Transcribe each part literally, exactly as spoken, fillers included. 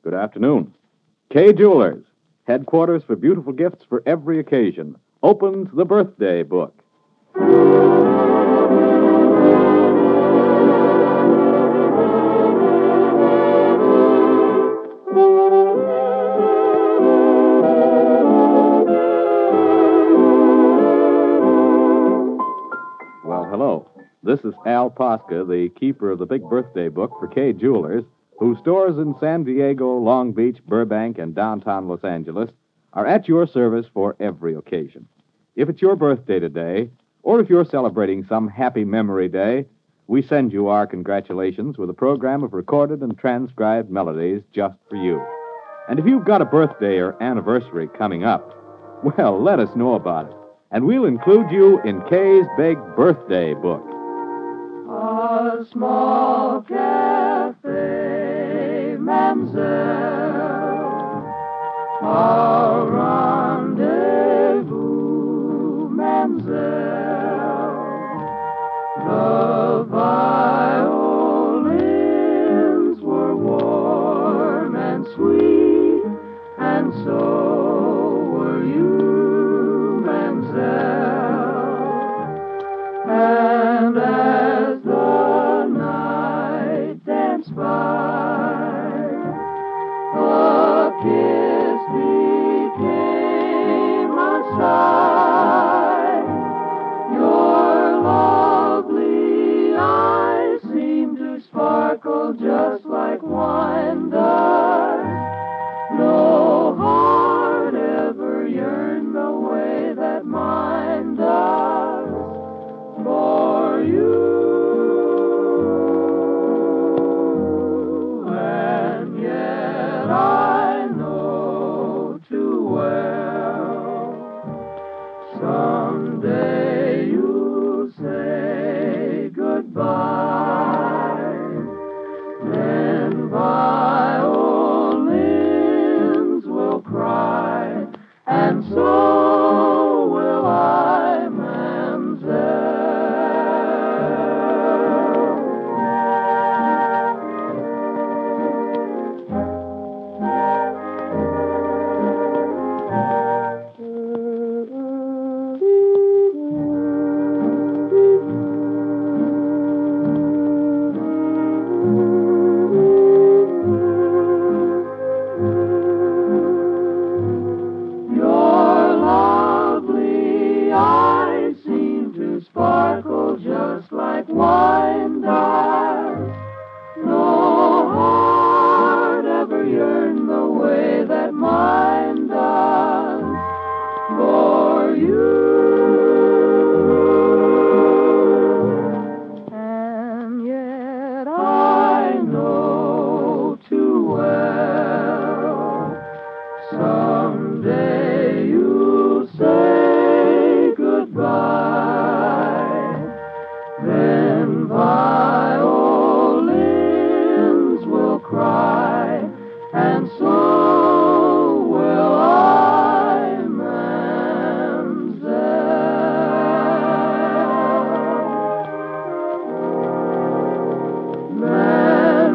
Good afternoon. Kay Jewelers, headquarters for beautiful gifts for every occasion, opens the birthday book. Well, hello. This is Al Posca, the keeper of the big birthday book for Kay Jewelers, whose stores in San Diego, Long Beach, Burbank, and downtown Los Angeles are at your service for every occasion. If it's your birthday today, or if you're celebrating some happy memory day, we send you our congratulations with a program of recorded and transcribed melodies just for you. And if you've got a birthday or anniversary coming up, well, let us know about it, and we'll include you in Kay's big birthday book. A small cafe, Mademoiselle. A rendezvous, Mademoiselle. The violins were warm and sweet, and so were you, Mademoiselle. And as the night danced by, a kiss became a sigh. Your lovely eyes seemed to sparkle just like wine does. No heart ever yearned the way that mine does for you. And yet I know too well, someday you'll say goodbye. Then violins will cry, and so will I, Mademoiselle. Your lovely eyes seem to sparkle just like wine does. No heart ever yearned the way that mine does for you. And yet I know too well, someday you'll say goodbye. Then violins will cry, and so will I, Mademoiselle.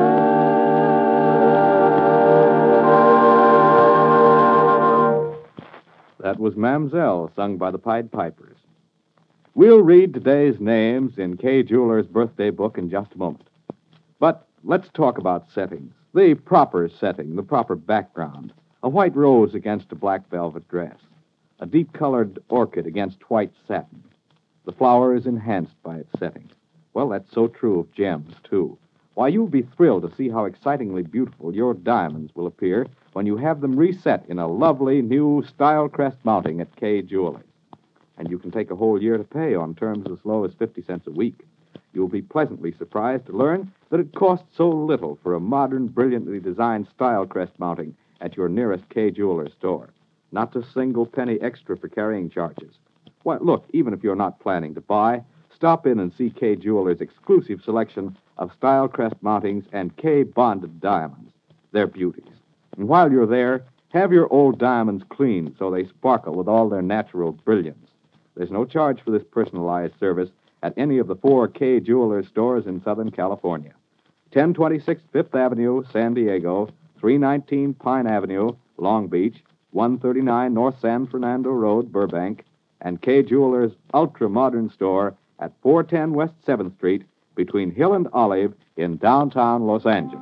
Mademoiselle. That was Mamselle, sung by the Pied Pipers. We'll read today's names in Kay Jewelers' birthday book in just a moment. But let's talk about settings. The proper setting, the proper background. A white rose against a black velvet dress. A deep-colored orchid against white satin. The flower is enhanced by its setting. Well, that's so true of gems, too. Why, you'll be thrilled to see how excitingly beautiful your diamonds will appear when you have them reset in a lovely new Style Crest mounting at Kay Jewelers. And you can take a whole year to pay on terms as low as fifty cents a week. You'll be pleasantly surprised to learn that it costs so little for a modern, brilliantly designed Style Crest mounting at your nearest Kay Jewelers store. Not a single penny extra for carrying charges. Why, look, even if you're not planning to buy, stop in and see Kay Jewelers' exclusive selection of Style Crest mountings and Kay bonded diamonds. They're beauties. And while you're there, have your old diamonds cleaned so they sparkle with all their natural brilliance. There's no charge for this personalized service at any of the four Kay Jewelers stores in Southern California. ten twenty-six Fifth Avenue, San Diego, three nineteen Pine Avenue, Long Beach, one thirty-nine North San Fernando Road, Burbank, and Kay Jewelers' ultra-modern store at four ten West seventh Street between Hill and Olive in downtown Los Angeles.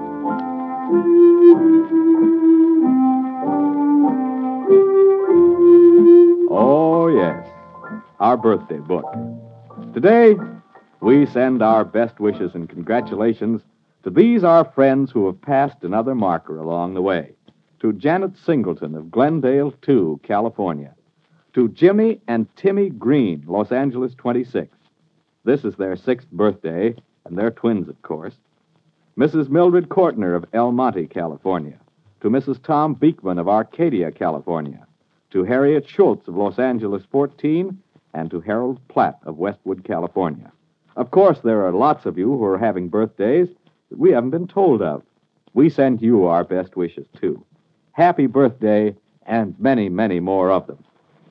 Oh, yes, our birthday book. Today, we send our best wishes and congratulations to these our friends who have passed another marker along the way. To Janet Singleton of Glendale two, California. To Jimmy and Timmy Green, Los Angeles twenty-six. This is their sixth birthday, and they're twins, of course. Missus Mildred Kortner of El Monte, California. To Missus Tom Beekman of Arcadia, California. To Harriet Schultz of Los Angeles fourteen, and to Harold Platt of Westwood, California. Of course, there are lots of you who are having birthdays that we haven't been told of. We send you our best wishes, too. Happy birthday, and many, many more of them.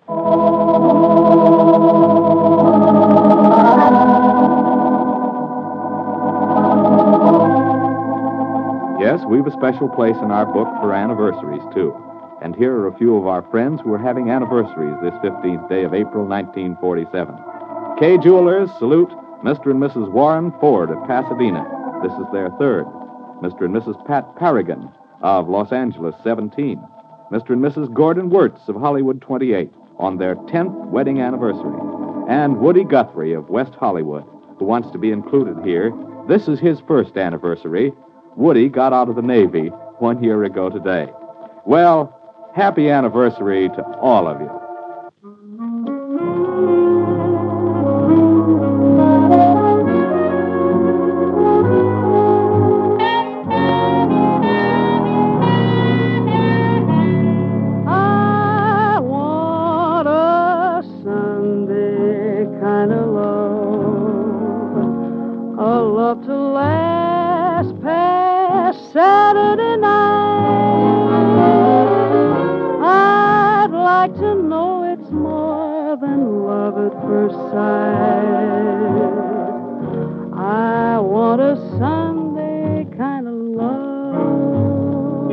Yes, we've a special place in our book for anniversaries, too. And here are a few of our friends who are having anniversaries this fifteenth day of April, nineteen forty-seven. Kay Jewelers salute Mister and Missus Warren Ford of Pasadena. This is their third. Mister and Missus Pat Paragon of Los Angeles, seventeen. Mister and Missus Gordon Wirtz of Hollywood, twenty-eight, on their tenth wedding anniversary. And Woody Guthrie of West Hollywood, who wants to be included here. This is his first anniversary. Woody got out of the Navy one year ago today. Well, happy anniversary to all of you. I want a Sunday kind of love, a love to last past Saturday night. I'd like to know it's more than love at first sight. I want a Sunday kind of love.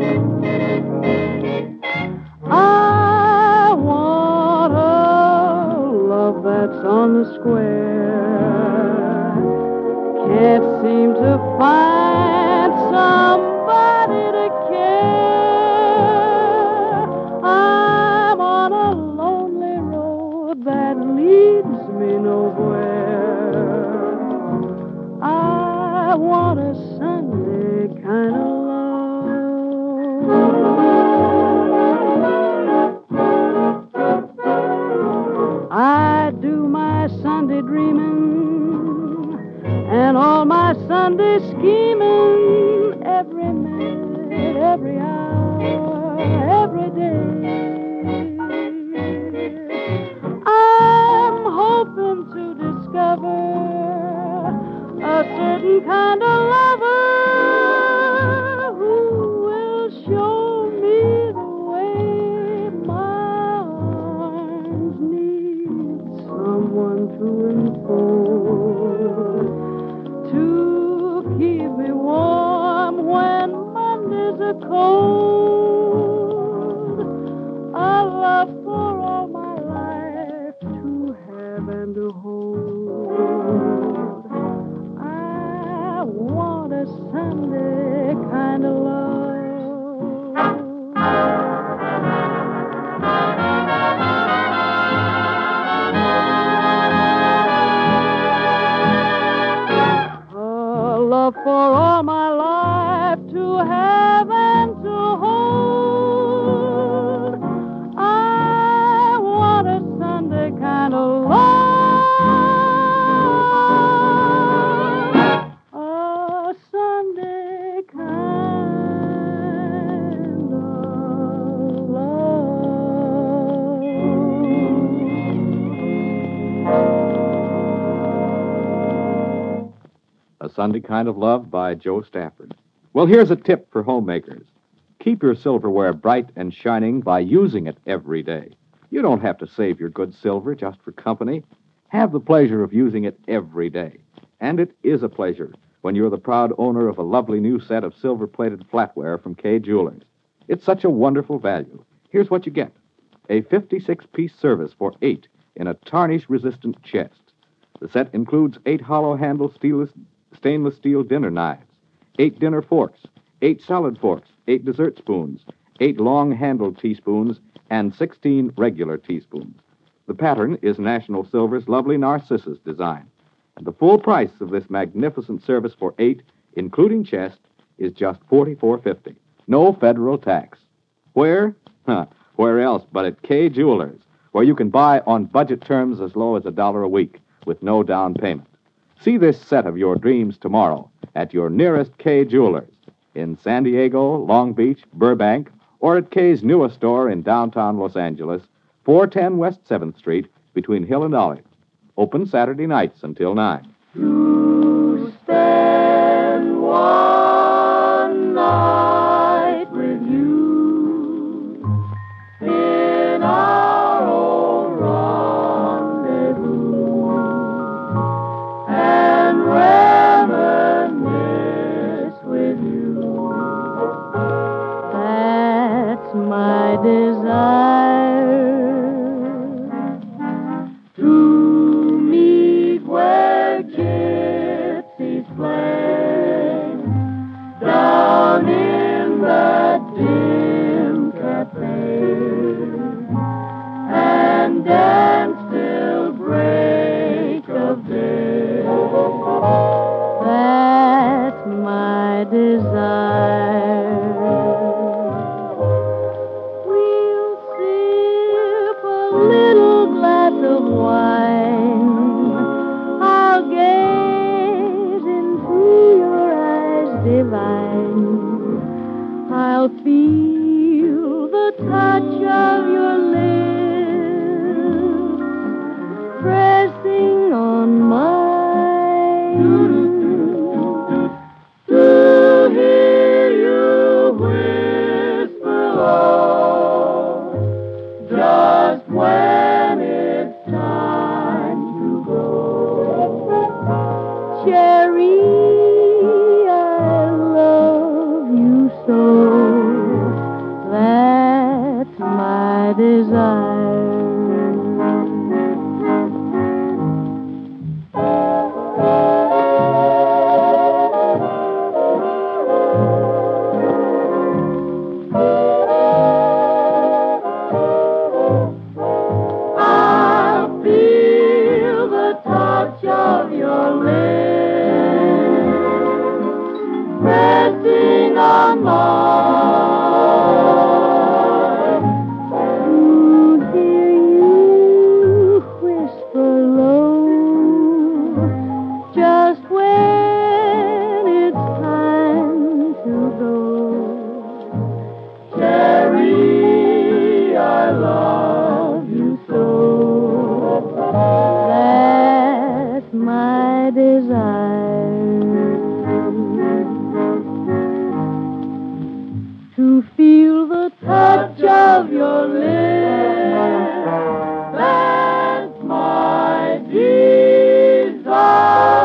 I want a love that's on the square. Can't seem to find somebody to care. I'm on a lonely road that leads me nowhere. I want a Sunday kind of love. I do my Sunday dreaming and all my Sunday scheming every minute, every hour, every day. I'm hoping to discover a certain kind of lover who will show me the way my arms need someone to enfold, to keep me warm when Mondays are cold. A love for all my life to have and to hold. I want a Sunday kind of love. Love for all my life to have and to hold. I want a Sunday kind of love. A Sunday kind of love. A Sunday Kind of Love by Joe Stafford. Well, here's a tip for homemakers. Keep your silverware bright and shining by using it every day. You don't have to save your good silver just for company. Have the pleasure of using it every day. And it is a pleasure when you're the proud owner of a lovely new set of silver-plated flatware from Kay Jewelers. It's such a wonderful value. Here's what you get. A fifty-six piece service for eight in a tarnish-resistant chest. The set includes eight hollow-handled stainless, stainless steel dinner knives, eight dinner forks, eight salad forks, eight dessert spoons, eight long-handled teaspoons, and sixteen regular teaspoons. The pattern is National Silver's lovely Narcissus design. And the full price of this magnificent service for eight, including chest, is just forty-four fifty. No federal tax. Where? Huh, where else but at Kay Jewelers, where you can buy on budget terms as low as a dollar a week with no down payment. See this set of your dreams tomorrow at your nearest Kay Jewelers in San Diego, Long Beach, Burbank, or at Kay's newest store in downtown Los Angeles, four ten West seventh Street, between Hill and Olive. Open Saturday nights until nine. To spend one night with you in our old rendezvous and reminisce with you. That's my desire. I'll feel the touch of your lips pressing on mine. To hear you whisper low, just when it's time to go. Cherry, that's my desire. I'll feel the touch of your lips pressing on mine. To feel the touch of your lips, that's my desire.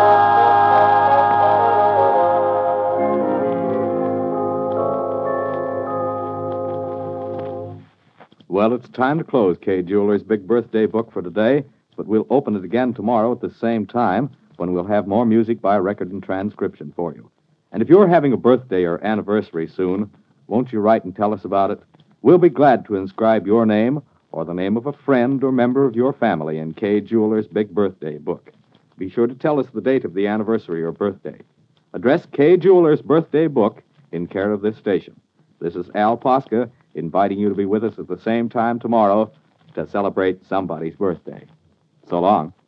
Well, it's time to close Kay Jewelers' big birthday book for today, but we'll open it again tomorrow at the same time when we'll have more music by record and transcription for you. And if you're having a birthday or anniversary soon, won't you write and tell us about it? We'll be glad to inscribe your name or the name of a friend or member of your family in Kay Jewelers' big birthday book. Be sure to tell us the date of the anniversary or birthday. Address Kay Jewelers' birthday book in care of this station. This is Al Posca inviting you to be with us at the same time tomorrow to celebrate somebody's birthday. So long.